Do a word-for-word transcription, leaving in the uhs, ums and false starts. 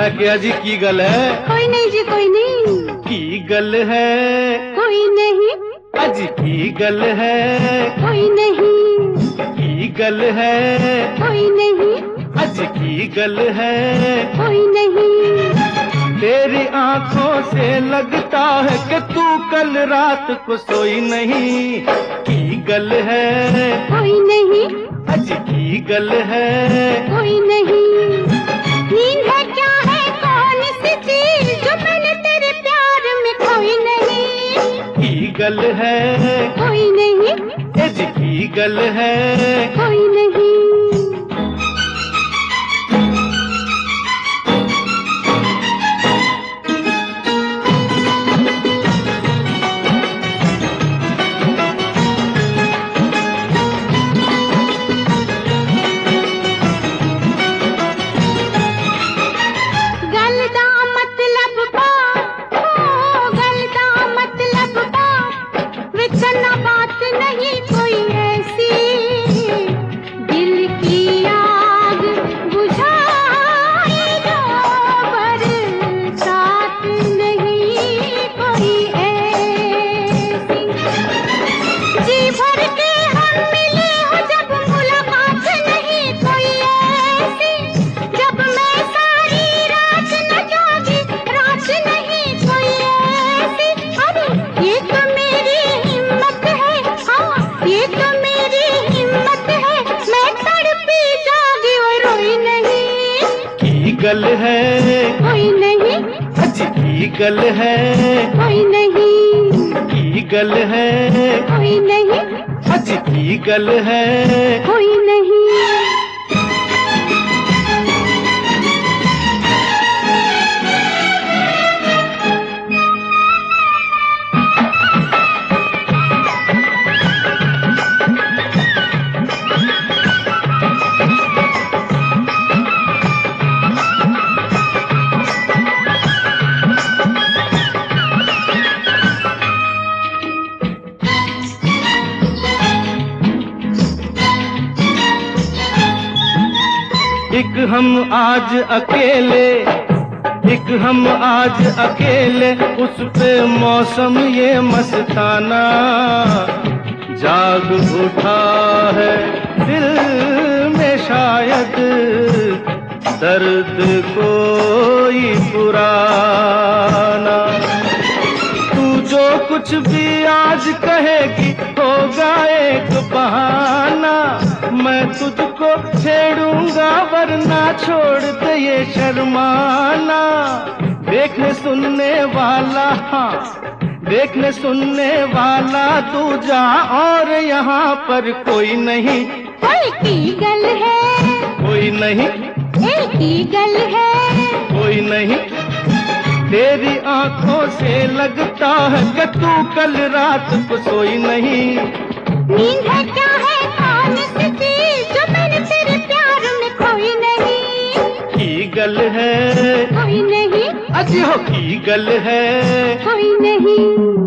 मैं क्या जी की गल है? कोई नहीं जी कोई नहीं। की गल है? कोई नहीं। अजी की गल है? कोई नहीं। की गल है? कोई नहीं। अजी की गल है? कोई नहीं। तेरी आंखों से लगता है कि तू कल रात को सोई नहीं। की गल है? कोई नहीं। अजी की गल है? कोई नहीं। नींद है क्या है कौन सी चीज जो मैंने तेरे प्यार में खोई नहीं। की गल है? कोई नहीं। अजी की गल है? कोई नहीं। गल है? कोई नहीं। अजी की गल है? कोई नहीं। की गल है? कोई नहीं। अजी की गल है? कोई नहीं। एक हम आज अकेले, एक हम आज अकेले, उस पे मौसम ये मस्ताना जाग उठा है दिल में शायद दर्द कोई पुराना। तू जो कुछ भी आज कहेगी होगा एक बहाना। मैं तुझको छेड़ूंगा वरना छोड़ दे ये शर्माना। देखने सुनने वाला, देखने सुनने वाला तू जा, और यहाँ पर कोई नहीं। कोई की गल है? कोई नहीं। एक की गल है? कोई नहीं। तेरी आंखों से लगता है कि तू कल रात को सोई नहीं। नींद है क्या है कौन सी चीज जो मैंने तेरे प्यार में खोई नहीं। की गल है? कोई नहीं। अजी हो की गल है? कोई नहीं।